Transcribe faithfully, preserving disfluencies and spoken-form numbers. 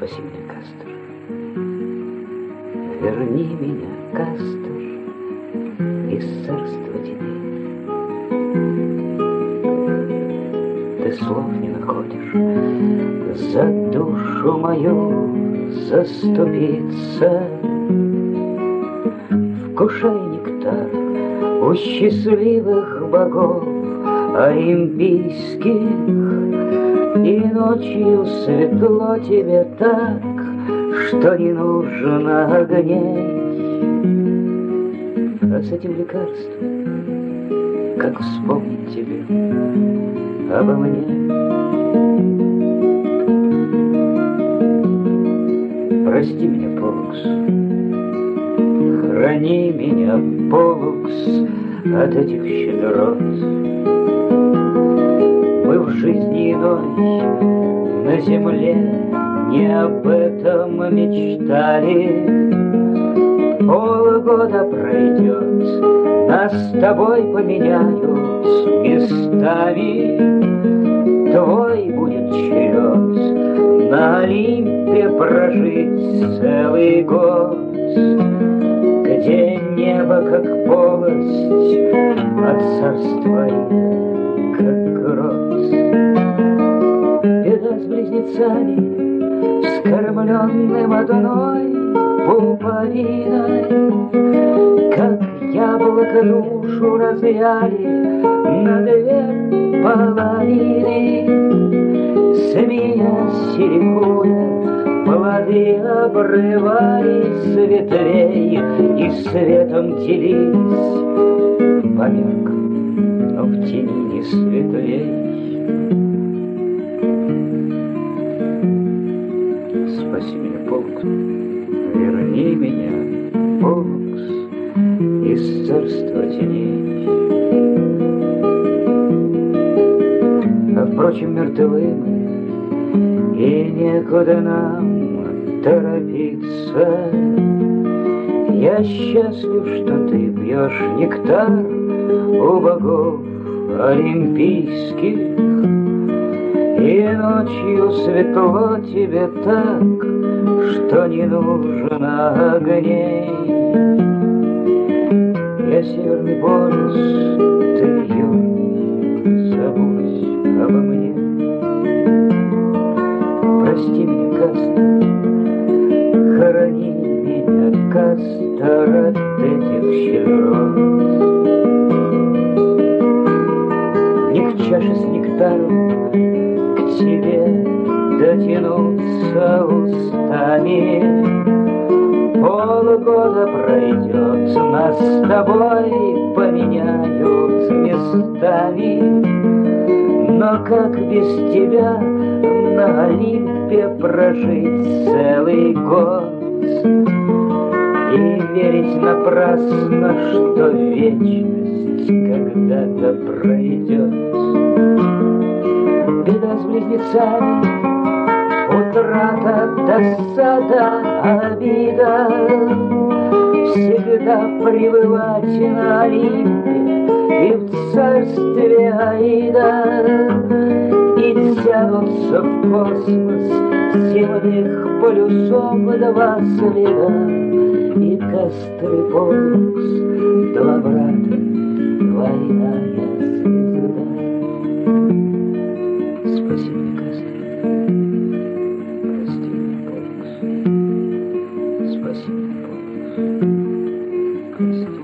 Спаси меня, Кастер. Верни меня, Кастер, из царства теней. Ты слов не находишь за душу мою заступиться. Вкушай нектар у счастливых богов олимпийских, и ночью светло тебе так, что не нужно огней. А с этим лекарством, как вспомнить тебе обо мне? Прости меня, Полукс, храни меня, Полукс, от этих щедрот. Мы в жизни иной на земле не об этом мечтали. Полгода пройдет, нас с тобой поменяют местами. Твой будет черед на Олимпе прожить целый год, где небо как полость, а царство как гроз. Беда с близнецами, вскормленным одной пуповиной, как яблоко душу разъяли на две половины. Смеясь и ликуя, плоды обрывались с ветвей и светом делились, померк, но в тени не светлей. Спаси меня, Полукс, верни меня, Полукс, из царства теней. А впрочем, мертвы мы, и некуда нам торопиться. Я счастлив, что ты пьешь нектар у богов олимпийских, и ночью светло тебе так, что не нужно огней. Я северный полюс, ты южный, забудь обо мне. Прости меня, Кастер, храни меня, Кастер, от этих щедрот. Не к чаше с нектаром к тебе дотянуться устами. Полгода пройдет, нас с тобой поменяют местами. Но как без тебя на Олимпе прожить целый год и верить напрасно, что вечность когда-то пройдет? Беда с близнецами, утрата, досада, обида, всегда пребывать на Олимпе и в царстве Аида. И тянутся в космос земных полюсов два следа, и Кастер и Полукс, два брата, двойная звезда. Спаси меня, Кастер, прости меня, Полукс, спаси меня, Полукс, прости.